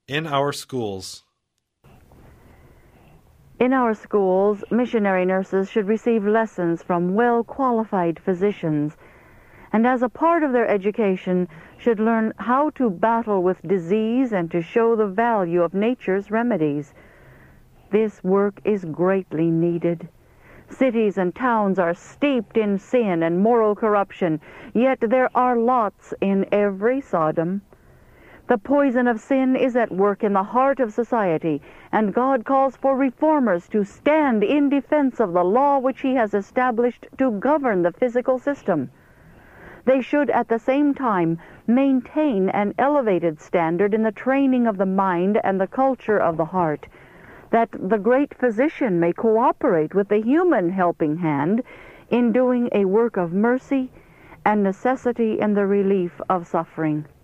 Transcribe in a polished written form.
In our schools. In our schools, missionary nurses should receive lessons from well-qualified physicians, and as a part of their education should learn how to battle with disease and to show the value of nature's remedies. This work is greatly needed. Cities and towns are steeped in sin and moral corruption, yet there are lots in every Sodom. The poison of sin is at work in the heart of society, and God calls for reformers to stand in defense of the law which He has established to govern the physical system. They should at the same time maintain an elevated standard in the training of the mind and the culture of the heart, that the great physician may cooperate with the human helping hand in doing a work of mercy and necessity in the relief of suffering.